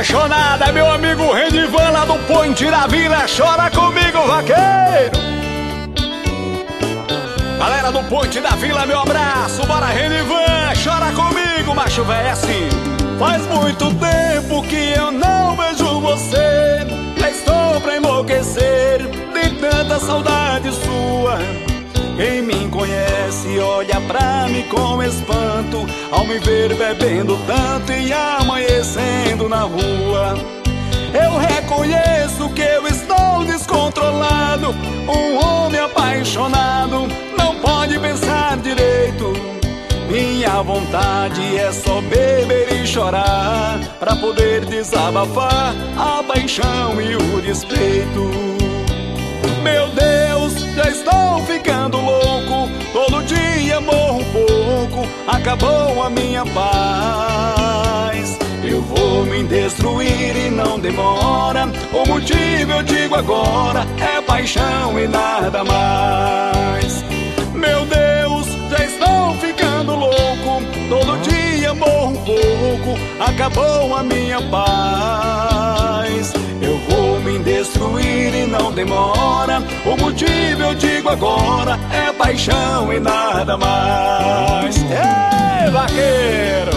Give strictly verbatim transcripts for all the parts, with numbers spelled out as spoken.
apaixonada, meu amigo Renivan lá do Ponte da Vila. Chora comigo, vaqueiro. Galera do Ponte da Vila, meu abraço. Bora, Renivan, chora comigo, macho velho, é assim. Faz muito tempo que eu não vejo você, já estou pra enlouquecer de tanta saudade sua. Quem me conhece olha pra mim com espanto ao me ver bebendo tanto e amanhecendo na rua. Eu reconheço que eu estou descontrolado, um homem apaixonado não pode pensar direito. Minha vontade é só beber e chorar pra poder desabafar a paixão e o despeito. Meu Deus, já estou ficando louco, todo dia morro um pouco, acabou a minha paz. Eu vou me destruir e não demora, o motivo eu digo agora, é paixão e nada mais. Meu Deus, já estou ficando louco, todo dia morro um pouco, acabou a minha paz. Eu vou me destruir e não demora, o motivo eu digo agora, é paixão e nada mais. Ei, vaqueiro!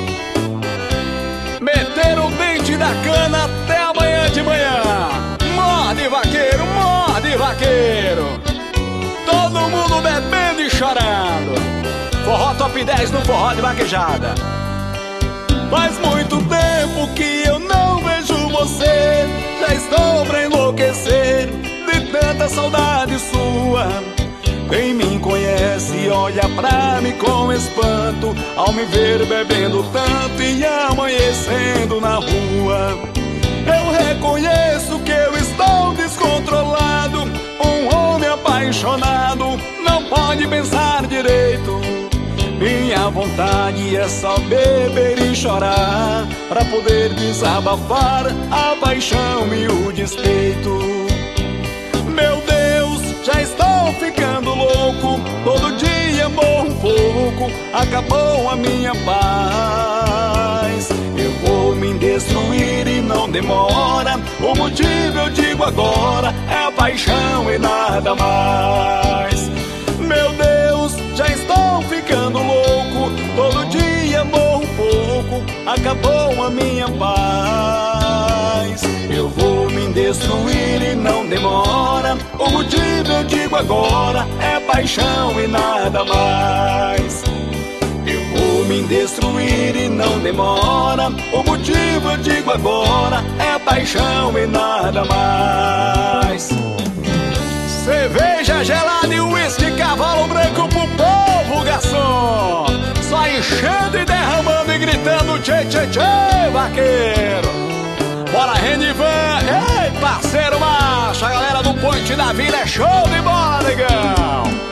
Meter o dente da cana até amanhã de manhã. Morde, vaqueiro, morde, vaqueiro. Todo mundo bebendo e chorando. Forró top dez no forró de vaquejada. Faz muito tempo que eu não vejo você, já estou pra enlouquecer de tanta saudade sua. Quem me conhece olha pra mim com espanto ao me ver bebendo tanto e amanhecendo na rua. Eu reconheço que eu estou descontrolado, um homem apaixonado não pode pensar direito. Minha vontade é só beber e chorar pra poder desabafar a paixão e o despeito. Meu Deus, já estou ficando louco, todo dia morro um pouco, acabou a minha paz. Eu vou me destruir e não demora, o motivo eu digo agora, é paixão e nada mais. Meu Deus, já estou ficando louco, todo dia morro um pouco, acabou a minha paz. Eu vou me destruir e não demora, o motivo eu digo agora, é paixão e nada mais. Eu vou me destruir e não demora, o motivo eu digo agora, é paixão e nada mais. Cerveja gelada e uísque cavalo branco pro povo, garçom. Só enchendo e derramando e gritando tchê, tchê, tchê, vaqueiro. Bora, Renivan, ei, parceiro macho. A galera do Ponte da Vila é show de bola, negão.